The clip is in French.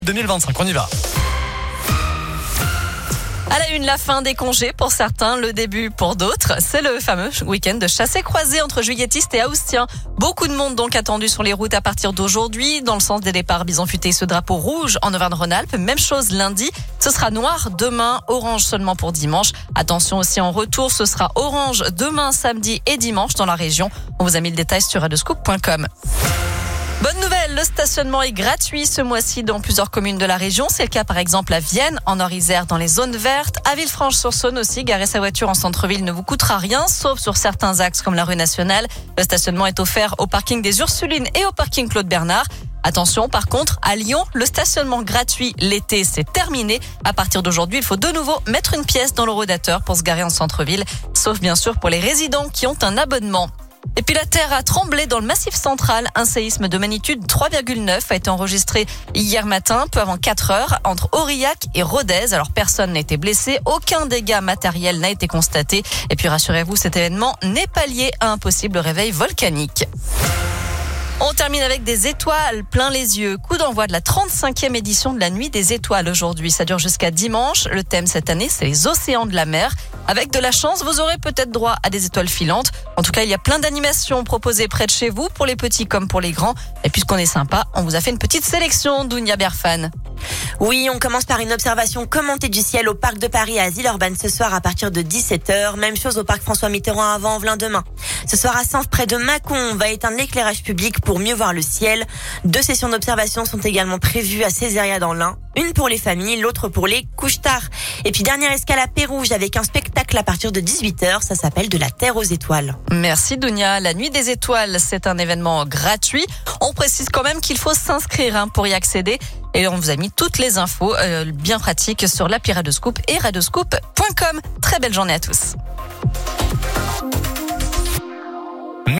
2025, on y va. À la une, la fin des congés pour certains, le début pour d'autres. C'est le fameux week-end de chassé-croisé entre juilletistes et haustiens. Beaucoup de monde donc attendu sur les routes à partir d'aujourd'hui. Dans le sens des départs, Bison Futé, ce drapeau rouge en Auvergne-Rhône-Alpes. Même chose lundi. Ce sera noir demain, orange seulement pour dimanche. Attention aussi en retour, ce sera orange demain, samedi et dimanche dans la région. On vous a mis le détail sur radioscoop.com. Bonne nouvelle, le stationnement est gratuit ce mois-ci dans plusieurs communes de la région. C'est le cas par exemple à Vienne, en Nord-Isère, dans les zones vertes. À Villefranche-sur-Saône aussi, garer sa voiture en centre-ville ne vous coûtera rien, sauf sur certains axes comme la rue nationale. Le stationnement est offert au parking des Ursulines et au parking Claude Bernard. Attention, par contre, à Lyon, le stationnement gratuit l'été, c'est terminé. À partir d'aujourd'hui, il faut de nouveau mettre une pièce dans l'horodateur pour se garer en centre-ville, sauf bien sûr pour les résidents qui ont un abonnement. Et puis la terre a tremblé dans le Massif central. Un séisme de magnitude 3,9 a été enregistré hier matin, peu avant 4 heures, entre Aurillac et Rodez. Alors personne n'a été blessé, aucun dégât matériel n'a été constaté. Et puis rassurez-vous, cet événement n'est pas lié à un possible réveil volcanique. On termine avec des étoiles plein les yeux. Coup d'envoi de la 35e édition de la Nuit des Étoiles aujourd'hui. Ça dure jusqu'à dimanche. Le thème cette année, c'est les océans de la mer. Avec de la chance, vous aurez peut-être droit à des étoiles filantes. En tout cas, il y a plein d'animations proposées près de chez vous, pour les petits comme pour les grands. Et puisqu'on est sympa, on vous a fait une petite sélection, Dounia Berfan. Oui, on commence par une observation commentée du ciel au Parc de Paris à Villeurbanne ce soir à partir de 17h. Même chose au Parc François Mitterrand à Vanvelin demain. Ce soir à Sens, près de Mâcon, on va éteindre l'éclairage public pour mieux voir le ciel. 2 sessions d'observation sont également prévues à Césaria dans l'Ain. Une pour les familles, l'autre pour les couche-tard. Et puis dernière escale à Pérouge avec un spectacle à partir de 18h. Ça s'appelle De la Terre aux étoiles. Merci Dounia. La Nuit des Étoiles, c'est un événement gratuit. On précise quand même qu'il faut s'inscrire pour y accéder. Et on vous a mis toutes les infos bien pratiques sur l'appli Radioscoop et radioscoop.com. Très belle journée à tous.